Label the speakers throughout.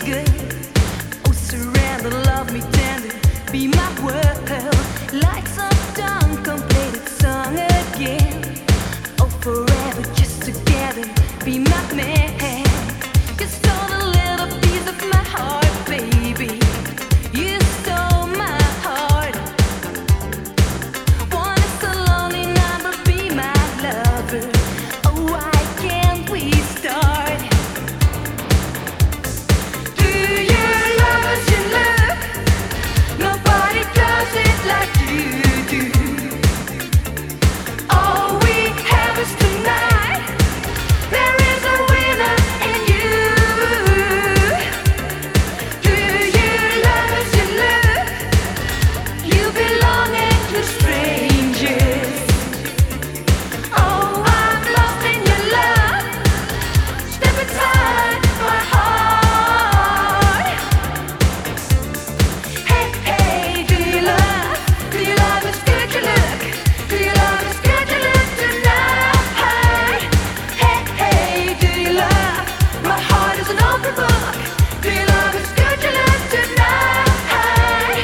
Speaker 1: good. Oh, surrender, love me tender, be my world, like some uncompleted song again. Oh, forever just together, be my man. You stole a little piece of my heart, baby. You stole my heart. Wanna so lonely now, but be my lover. Oh, why can't we start? Do you love us in love? Nobody does it like you do. All we have is tonight. There is a winner in you. Do you love us in love? You belonging to strangers. Oh, I'm lost in your love. Step inside my heart. Hey, hey, do you love? Do you love us good you look? Do you love us good you look tonight? Hey, hey, do you love? My heart is an open book. Do you love us good you look tonight?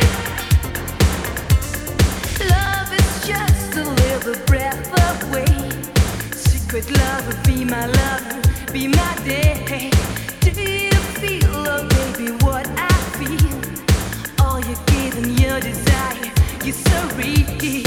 Speaker 1: Love is just a little breath away. Secret lover, be my lover, be my day. Do you feel, oh baby, what I feel? All you give and your desire, you're so real.